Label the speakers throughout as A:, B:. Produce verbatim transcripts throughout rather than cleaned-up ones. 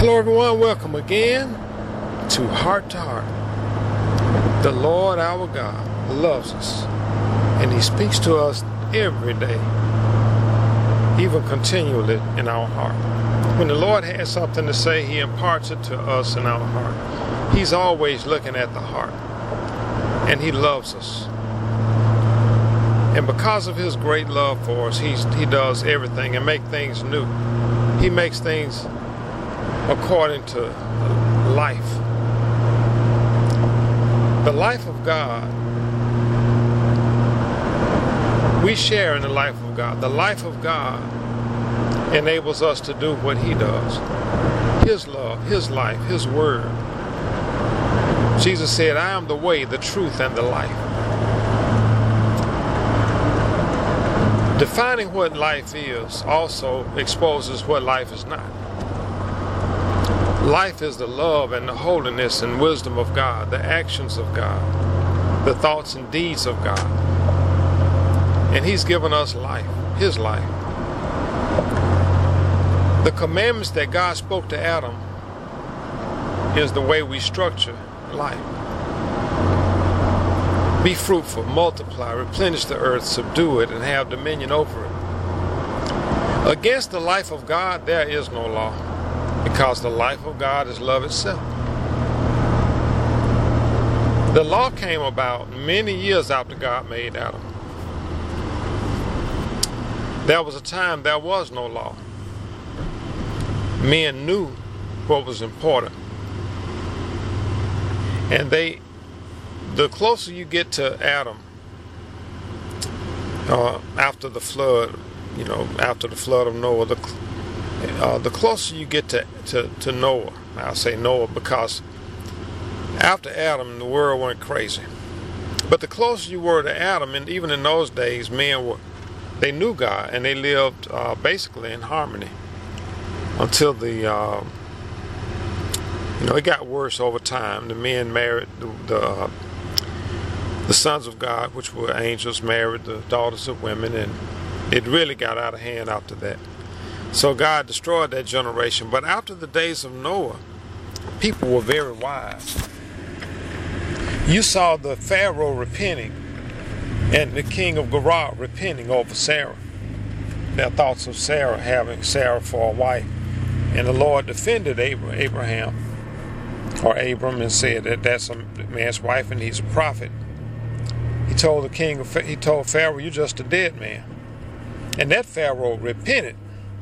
A: Hello everyone, welcome again to Heart to Heart. The Lord our God loves us and He speaks to us every day, even continually in our heart. When the Lord has something to say, He imparts it to us in our heart. He's always looking at the heart, and He loves us. And because of His great love for us, He's, He does everything and make things new. He makes things according to life. The life of God, we share in the life of God. The life of God enables us to do what He does. His love, His life, His word. Jesus said, I am the way, the truth, and the life. Defining what life is also exposes what life is not. Life is the love and the holiness and wisdom of God, the actions of God, the thoughts and deeds of God. And He's given us life, His life. The commandments that God spoke to Adam is the way we structure life. Be fruitful, multiply, replenish the earth, subdue it, and have dominion over it. Against the life of God, there is no law, because the life of God is love itself. The law came about many years after God made Adam. There was a time there was no law. Men knew what was important. And they, the closer you get to Adam, uh, after the flood, you know, after the flood of Noah, the Uh, the closer you get to, to, to Noah, I'll say Noah because after Adam, the world went crazy. But the closer you were to Adam, and even in those days, men were, they knew God and they lived uh, basically in harmony until the, uh, you know, it got worse over time. The men married the, the, uh, the sons of God, which were angels, married the daughters of women, and it really got out of hand after that. So God destroyed that generation. But after the days of Noah, people were very wise. You saw the Pharaoh repenting and the king of Gerar repenting over Sarah. Their thoughts of Sarah, having Sarah for a wife. And the Lord defended Abraham, or Abram, and said that that's a man's wife and he's a prophet. He told the king, of, he told Pharaoh, you're just a dead man. And that Pharaoh repented.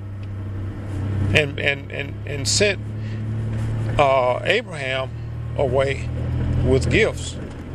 A: And, and, and, and sent uh, Abraham away with gifts.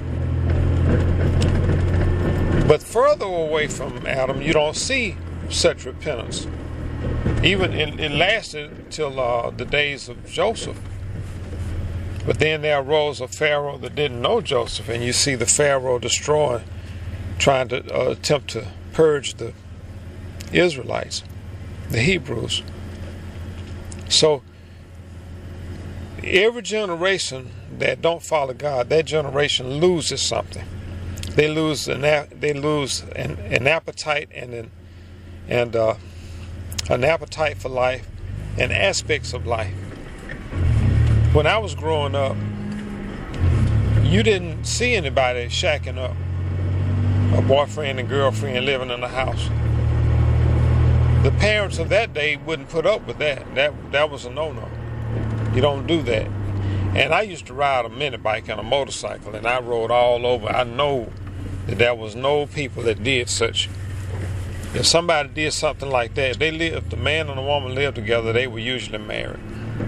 A: But further away from Adam, you don't see such repentance. Even it, it lasted till uh, the days of Joseph. But then there arose a Pharaoh that didn't know Joseph, and you see the Pharaoh destroy, trying to uh, attempt to purge the Israelites, the Hebrews. So every generation that don't follow God, that generation loses something. They lose an they lose an, an appetite and an and uh, an appetite for life and aspects of life. When I was growing up, you didn't see anybody shacking up, a boyfriend and girlfriend living in the house. The parents of that day wouldn't put up with that. That that was a no-no. You don't do that. And I used to ride a mini bike and a motorcycle, and I rode all over. I know that there was no people that did such. If somebody did something like that, if they lived, the man and the woman lived together, they were usually married.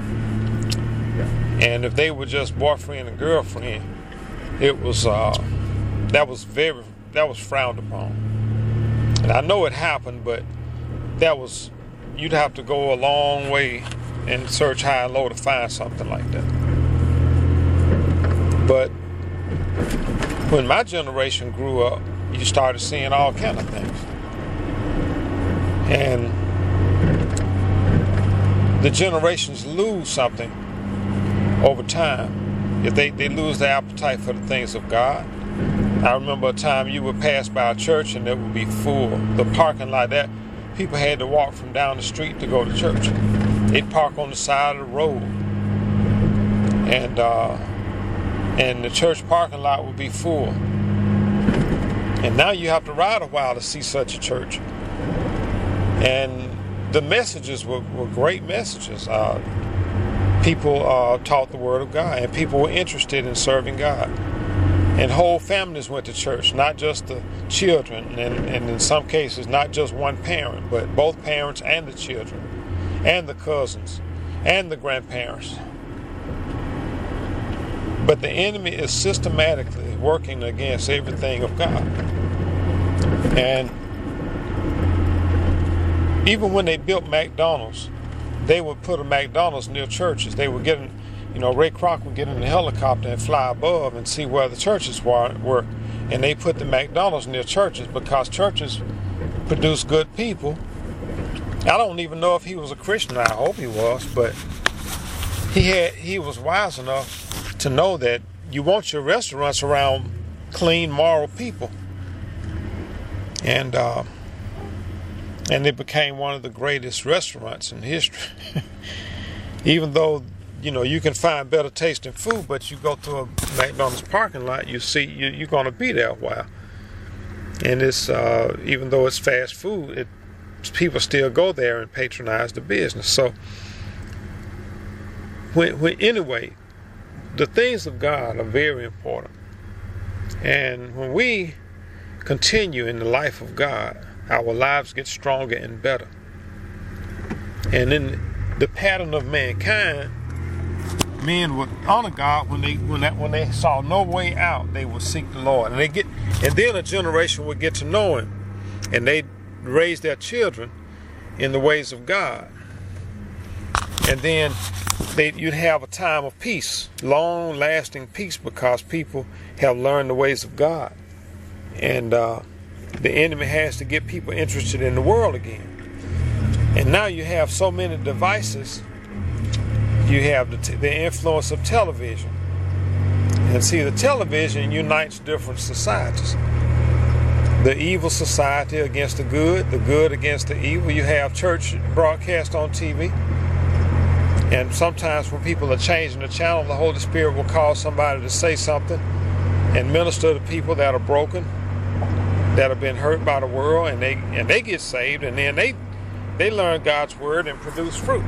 A: And if they were just boyfriend and girlfriend, it was uh, that was very that was frowned upon. And I know it happened, but that was, you'd have to go a long way and search high and low to find something like that. But when my generation grew up, you started seeing all kind of things. And the generations lose something over time. If they, they lose their appetite for the things of God. I remember a time you would pass by a church and it would be full. The parking lot, that people had to walk from down the street to go to church. They'd park on the side of the road. and uh, and the church parking lot would be full. And now you have to ride a while to see such a church. And the messages were, were great messages. Uh, people uh, taught the Word of God, and people were interested in serving God. And whole families went to church, not just the children, and, and in some cases not just one parent, but both parents and the children, and the cousins, and the grandparents. But the enemy is systematically working against everything of God. And even when they built McDonald's, they would put a McDonald's near churches. They were getting, you know, Ray Kroc would get in the helicopter and fly above and see where the churches were, were. And they put the McDonald's near churches because churches produce good people. I don't even know if he was a Christian. I hope he was, but he had he was wise enough to know that you want your restaurants around clean, moral people. And uh, and it became one of the greatest restaurants in history. Even though, you know, you can find better tasting food, but you go to a McDonald's parking lot, you see you, you're going to be there a while. And it's uh, even though it's fast food, it people still go there and patronize the business. So when, when anyway, the things of God are very important. And when we continue in the life of God, our lives get stronger and better. And in the pattern of mankind, men would honor God when they when that when they saw no way out, they would seek the Lord. And they get and then a generation would get to know Him, and they raise their children in the ways of God. And then they, you'd have a time of peace, long-lasting peace, because people have learned the ways of God. And uh, the enemy has to get people interested in the world again. And now you have so many devices. You have the, t- the influence of television. And see, the television unites different societies. The evil society against the good, the good against the evil. You have church broadcast on T V. And sometimes when people are changing the channel, the Holy Spirit will cause somebody to say something and minister to people that are broken, that have been hurt by the world, and they and they get saved, and then they they learn God's word and produce fruit.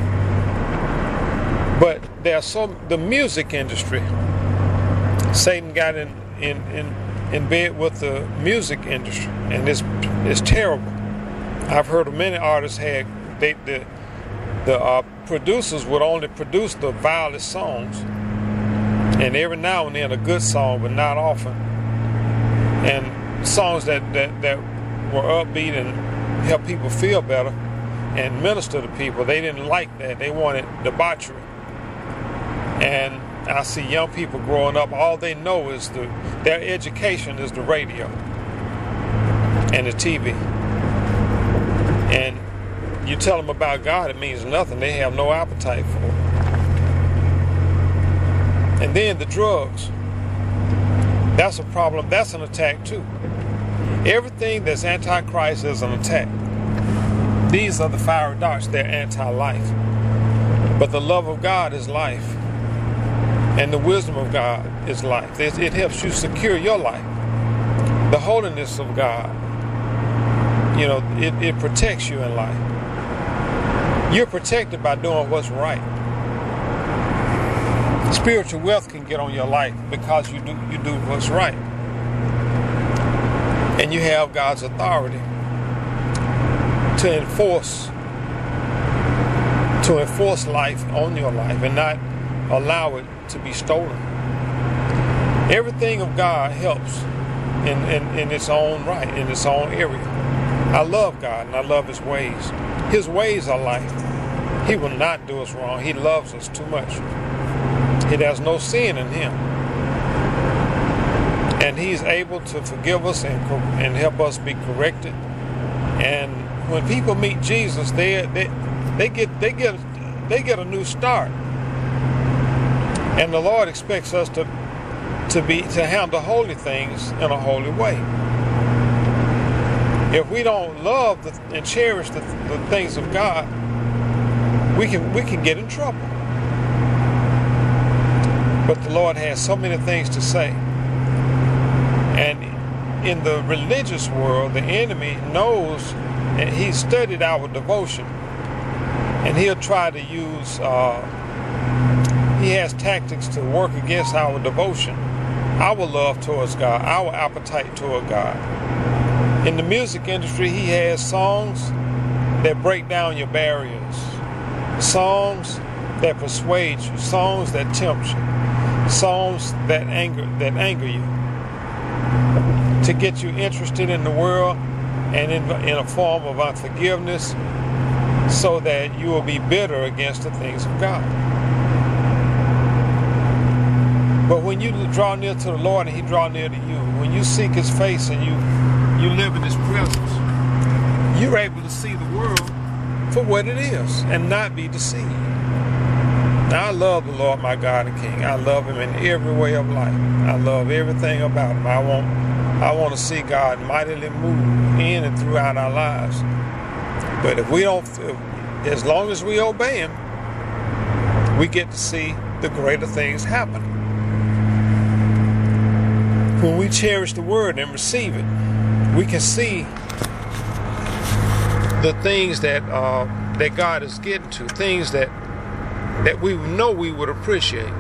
A: But there's so the music industry. Satan got in in in, in bed with the music industry, and it's it's terrible. I've heard of many artists had they the the uh, producers would only produce the vilest songs, and every now and then a good song, but not often. And songs that, that, that were upbeat and help people feel better and minister to people, they didn't like that. They wanted debauchery. And I see young people growing up, all they know is the their education is the radio and the T V. And you tell them about God, it means nothing. They have no appetite for it. And then the drugs. That's a problem. That's an attack too. Everything that's anti-Christ is an attack. These are the fiery darts. They're anti-life. But the love of God is life. And the wisdom of God is life. It, it helps you secure your life. The holiness of God, you know, it, it protects you in life. You're protected by doing what's right. Spiritual wealth can get on your life because you do you do what's right. And you have God's authority to enforce to enforce life on your life and not allow it to be stolen. Everything of God helps in, in, in its own right, in its own area. I love God and I love His ways. His ways are life. He will not do us wrong. He loves us too much. He has no sin in Him. And He's able to forgive us and, and help us be corrected. And when people meet Jesus, they they they get they get they get a new start. And the Lord expects us to to be to handle holy things in a holy way. If we don't love the, and cherish the, the things of God, we can we can get in trouble. But the Lord has so many things to say. And in the religious world, the enemy knows, and he's studied our devotion. And he'll try to use, uh, he has tactics to work against our devotion, our love towards God, our appetite toward God. In the music industry, he has songs that break down your barriers, songs that persuade you, songs that tempt you, songs that anger that anger you, to get you interested in the world and in, in a form of unforgiveness, so that you will be bitter against the things of God. But when you draw near to the Lord and he draw near to you, when you seek his face and you you live in his presence, you're able to see the world for what it is and not be deceived. Now, I love the Lord my God and King. I love him in every way of life. I love everything about him. I want I want to see God mightily move in and throughout our lives. But if we don't, if, as long as we obey him, we get to see the greater things happen. When we cherish the word and receive it, we can see the things that uh, that God is getting to, things that that we know we would appreciate.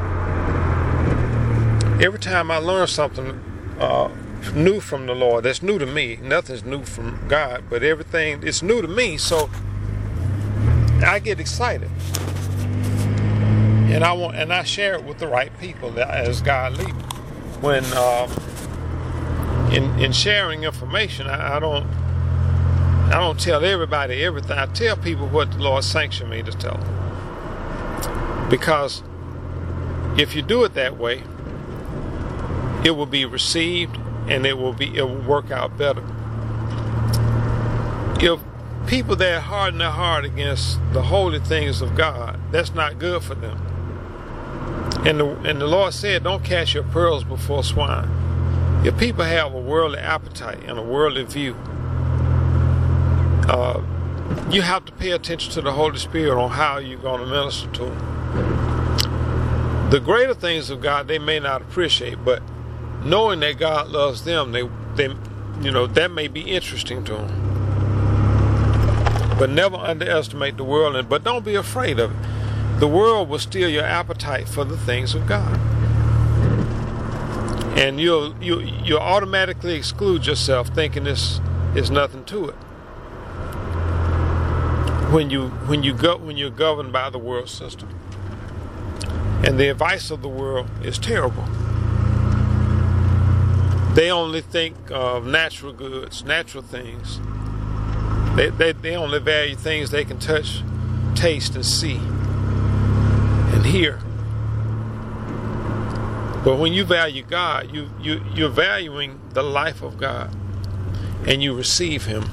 A: Every time I learn something uh, new from the Lord, that's new to me. Nothing's new from God, but everything is new to me. So I get excited, and I want and I share it with the right people as God leads. When um, in in sharing information, I, I don't I don't tell everybody everything. I tell people what the Lord sanctioned me to tell them, because if you do it that way, it will be received and it will be it will work out better. If people that harden their heart against the holy things of God, that's not good for them. And the, and the Lord said, don't cast your pearls before swine. If people have a worldly appetite and a worldly view, uh, you have to pay attention to the Holy Spirit on how you're going to minister to them. The greater things of God they may not appreciate, but knowing that God loves them, they, they, you know, that may be interesting to them. But never underestimate the world, and but don't be afraid of it. The world will steal your appetite for the things of God, and you'll you you'll automatically exclude yourself, thinking this is nothing to it. When you when you go when you're governed by the world system, and the advice of the world is terrible. They only think of natural goods, natural things. They they they only value things they can touch, taste, and see. And here. But when you value God, you, you, you're valuing the life of God, and you receive him.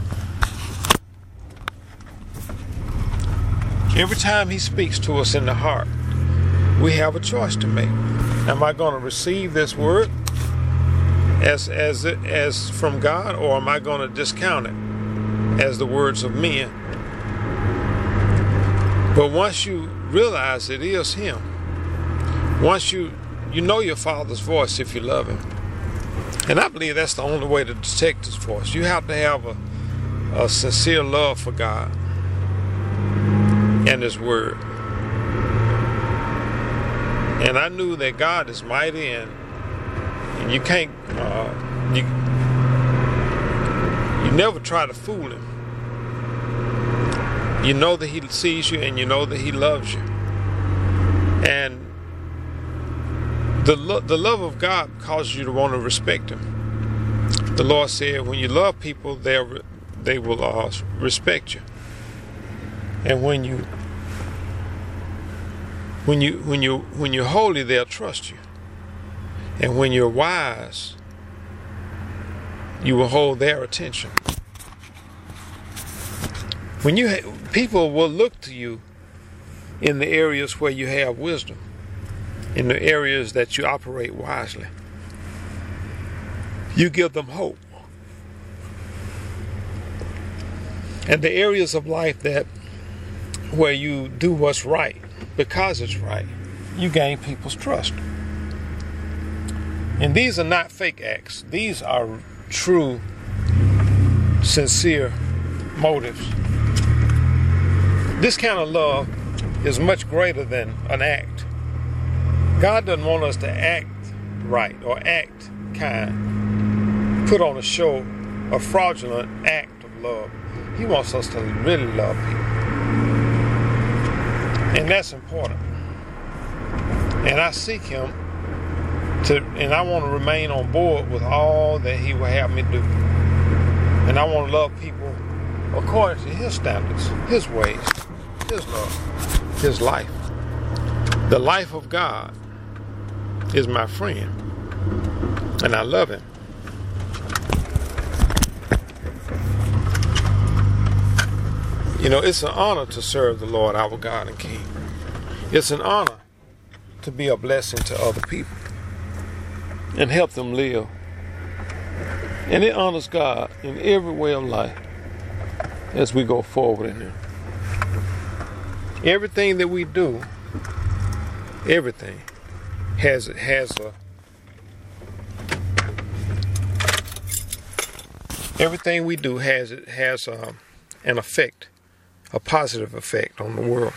A: Every time he speaks to us in the heart, we have a choice to make. Am I going to receive this word as, as, as from God, or am I going to discount it as the words of men? But once you realize it is him, once you you know your Father's voice if you love him, and I believe that's the only way to detect his voice. You have to have a, a sincere love for God and his word. And I knew that God is mighty, and, and you can't uh, you you never try to fool him. You know that he sees you, and you know that he loves you. And the, lo- the love of God causes you to want to respect him. The Lord said, when you love people, they'll, they will uh, respect you. And when you when you when you when you're holy, they'll trust you. And when you're wise, you will hold their attention. When you ha- people will look to you in the areas where you have wisdom, in the areas that you operate wisely. You give them hope. And the areas of life that where you do what's right because it's right, you gain people's trust. And these are not fake acts. These are true, sincere motives. This kind of love is much greater than an act. God doesn't want us to act right or act kind, put on a show, a fraudulent act of love. He wants us to really love people. And that's important. And I seek him to, and I want to remain on board with all that he will have me do. And I want to love people according to his standards, his ways, his love, his life. The life of God is my friend, and I love him. You know, it's an honor to serve the Lord, our God and King. It's an honor to be a blessing to other people and help them live. And it honors God in every way of life as we go forward in Him. Everything that we do, everything has has a everything we do has it has a, an effect, a positive effect on the world.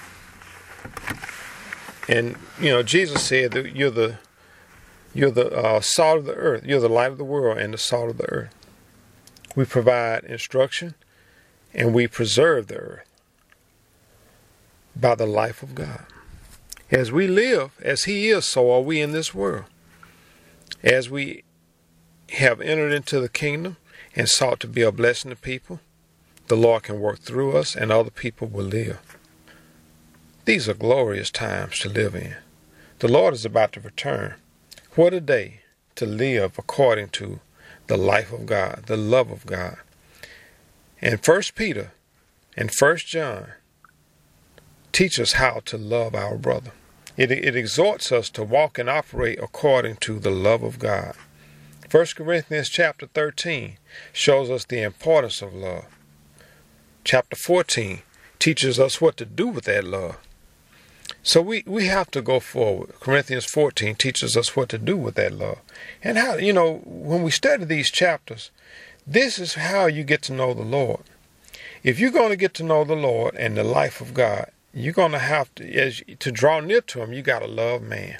A: And you know, Jesus said that you're the you're the uh, salt of the earth, you're the light of the world and the salt of the earth. We provide instruction and we preserve the earth by the life of God. As we live, as He is, so are we in this world. As we have entered into the kingdom and sought to be a blessing to people, the Lord can work through us and other people will live. These are glorious times to live in. The Lord is about to return. What a day to live according to the life of God, the love of God. And First Peter and First John teach us how to love our brother. It, it exhorts us to walk and operate according to the love of God. First Corinthians chapter thirteen shows us the importance of love. Chapter fourteen teaches us what to do with that love. So we, we have to go forward. Corinthians fourteen teaches us what to do with that love. And how, you know, when we study these chapters, this is how you get to know the Lord. If you're going to get to know the Lord and the life of God, you're going to have to, as to draw near to Him, you got to love man.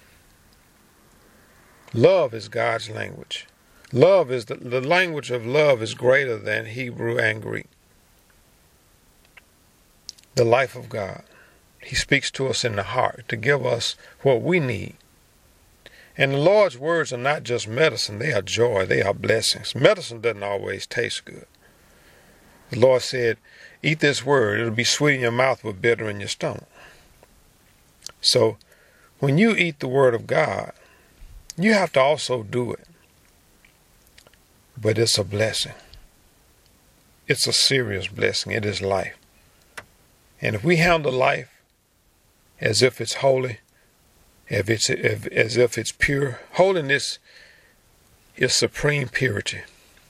A: Love is God's language. Love is the, the language of love is greater than Hebrew and Greek. The life of God. He speaks to us in the heart to give us what we need. And the Lord's words are not just medicine, they are joy, they are blessings. Medicine doesn't always taste good. The Lord said, eat this word, it'll be sweet in your mouth but bitter in your stomach. So when you eat the word of God, you have to also do it. But it's a blessing. It's a serious blessing. It is life. And if we handle life as if it's holy, if it's, if, as if it's pure, holiness is supreme purity.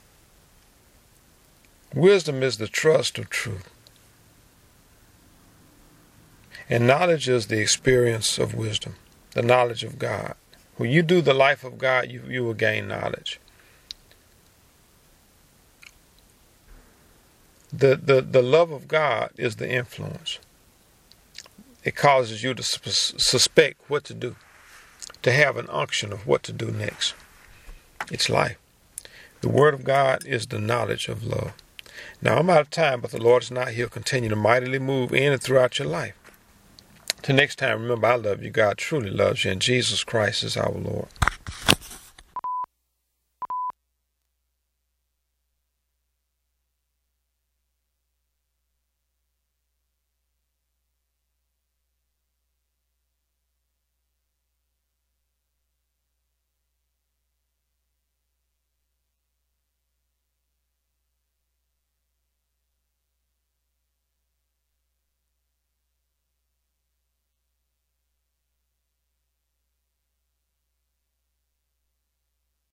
A: Wisdom is the trust of truth. And knowledge is the experience of wisdom, the knowledge of God. When you do the life of God, you, you will gain knowledge. The, the, the love of God is the influence. It causes you to sus- suspect what to do, to have an unction of what to do next. It's life. The Word of God is the knowledge of love. Now, I'm out of time, but the Lord is not. He'll continue to mightily move in and throughout your life. Till next time, remember, I love you. God truly loves you, and Jesus Christ is our Lord.